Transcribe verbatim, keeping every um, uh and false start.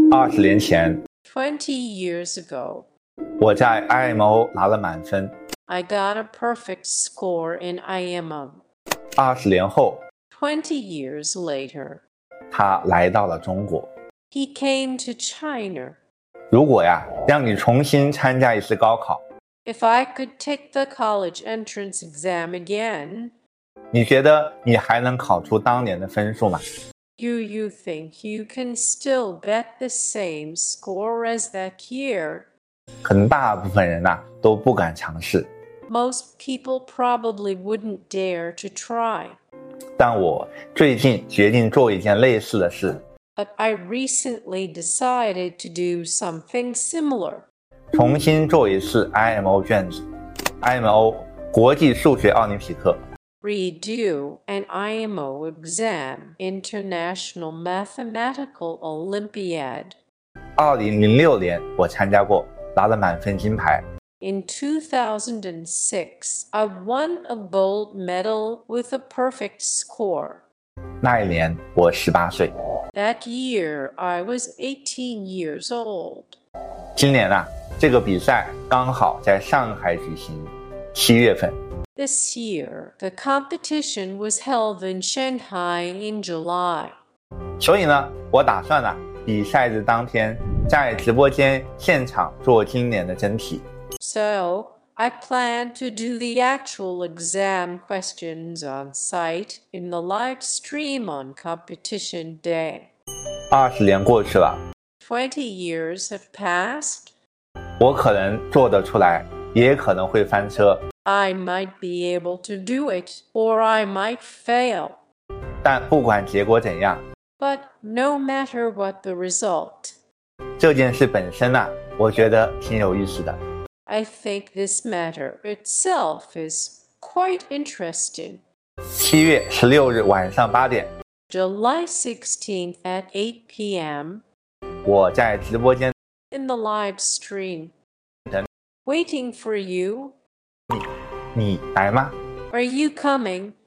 二十年前， Twenty years ago, 我在 I M O 拿了满分。 I got a perfect score in I M O. 二十年后， Twenty years later, 他来到了中国。 he came to China. 如果呀，让你重新参加一次高考， If I could take the college entrance exam again, 你觉得你还能考出当年的分数吗？ do you think you can still get the same score as that year? 可能大部分人呐、都不敢尝试， Most people probably wouldn't dare to try. 但我最近决定做一件类似的事， But I recently decided to do something similar. 重新做一次 I M O 卷子。 I M O 国际数学奥林匹克。 Redo an I M O exam, International Mathematical Olympiad. 二零零六年我参加过，拿了满分金牌。 In two thousand six, I won a gold medal with a perfect score. 那一年我十八岁。 That year, I was eighteen years old. 今年啊，这个比赛刚好在上海举行，七月份。 This year, the competition was held in Shanghai in July. 所以呢，我打算呢、比赛日当天在直播间现场做今年的真题。 So, I plan to do the actual exam questions on site in the live stream on competition day. 二十年过去了， Twenty years have passed. 我可能做得出来，也可能会翻车， I might be able to do it, or I might fail. 但不管结果怎样， But no matter what the result, 这件事本身啊，我觉得挺有意思的。 I think this matter itself is quite interesting. 七月十六日晚上八点， July sixteenth at eight p m, 我在直播间 in the live stream. 等 Waiting for you. 你来吗？ Are you coming?